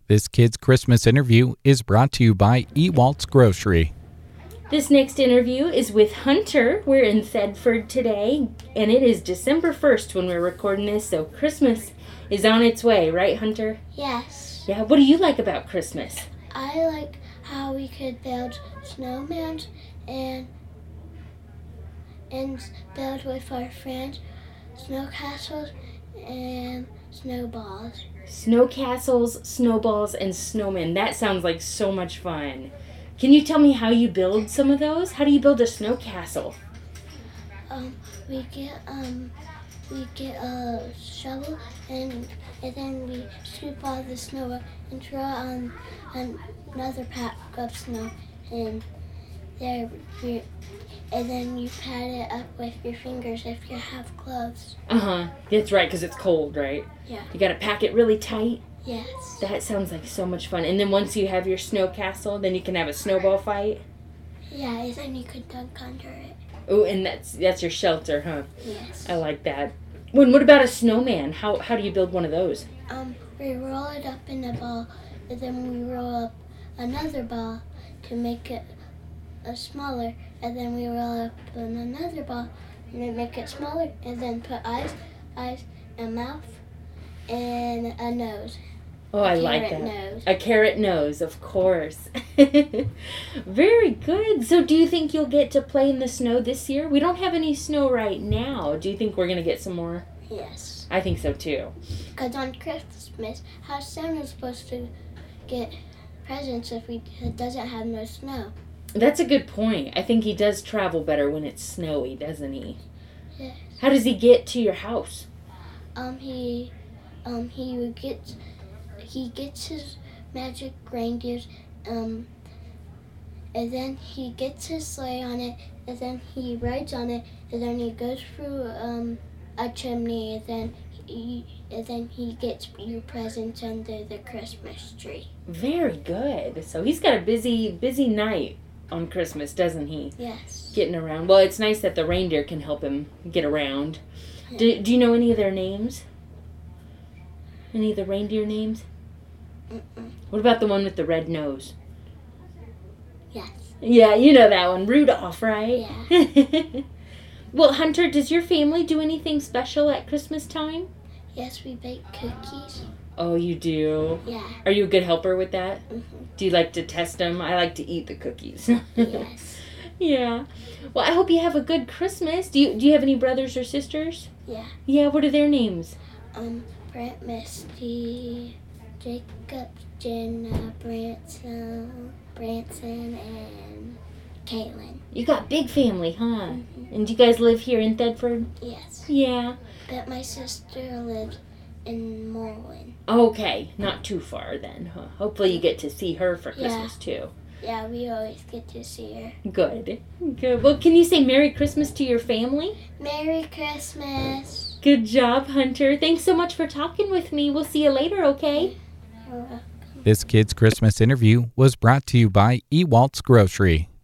This kid's Christmas interview is brought to you by Ewalt's Grocery. This next interview is with Hunter. We're in Thedford today, and it is December 1st when we're recording this, so Christmas is on its way, right, Hunter? Yes. Yeah, what do you like about Christmas? I like how we could build snowmen and build with our friends snow castles and snowballs. Snow castles, snowballs, and snowmen. That sounds like so much fun. Can you tell me how you build some of those? How do you build a snow castle? We get a shovel and then we scoop all the snow up and throw it on another pack of snow and then you pat it up with your fingers if you have gloves. That's right, because it's cold, right? Yeah. You gotta pack it really tight. Yes. That sounds like so much fun. And then once you have your snow castle, then you can have a snowball fight. Yeah, and then you could dunk under it. Oh, and that's your shelter, huh? Yes. I like that. What about a snowman? How do you build one of those? We roll it up in a ball, and then we roll up another ball to make it smaller, and then we roll up in another ball and then make it smaller, and then put eyes, a mouth, and a nose. Oh, I like that. Nose. A carrot nose, of course. Very good. So do you think you'll get to play in the snow this year? We don't have any snow right now. Do you think we're going to get some more? Yes. I think so too. Because on Christmas, how Santa's supposed to get presents if it doesn't have no snow? That's a good point. I think he does travel better when it's snowy, doesn't he? Yes. How does he get to your house? He gets his magic reindeers, and then he gets his sleigh on it, and then he rides on it, and then he goes through a chimney, and then he gets your presents under the Christmas tree. Very good. So he's got a busy night on Christmas, doesn't he? Yes. Getting around. Well, it's nice that the reindeer can help him get around. Yeah. Do you know any of their names? Any of the reindeer names? Mm-mm. What about the one with the red nose? Yes. Yeah, you know that one. Rudolph, right? Yeah. Well, Hunter, does your family do anything special at Christmas time? Yes, we bake cookies. Oh, you do? Yeah. Are you a good helper with that? Mm-hmm. Do you like to test them? I like to eat the cookies. Yes. Yeah. Well, I hope you have a good Christmas. Do you have any brothers or sisters? Yeah. Yeah, what are their names? Brent, Misty, Jacob, Jenna, Branson, and Caitlin. You got big family, huh? Mm-hmm. And do you guys live here in Thedford? Yes. Yeah. But my sister lives in Moreland. Okay, not too far then, huh? Hopefully you get to see her for Christmas too. Yeah, we always get to see her. Good. Well, can you say Merry Christmas to your family? Merry Christmas. Good job, Hunter. Thanks so much for talking with me. We'll see you later, okay? This kid's Christmas interview was brought to you by Ewalt's Grocery.